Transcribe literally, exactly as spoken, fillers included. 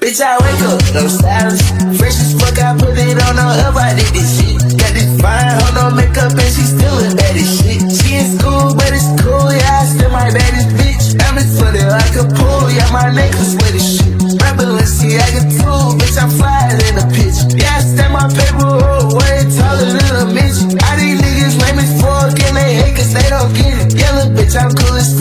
Bitch, I wake up, no stylish. Fresh as fuck, I put it on her up, I did this shit. Got this fine, hold no makeup, and she still a bad as shit. She in school, but it's cool, yeah, I still my baddest bitch. I'm as funny like a pool, yeah, my necklace with this shit. My Balenciaga too, bitch, I'm flyer than a pitch. Yeah, I stand my paper roll, way taller than a midget. All these niggas lame as fuck, and they hate cause they don't get it. Yeah, little bitch, I'm cool as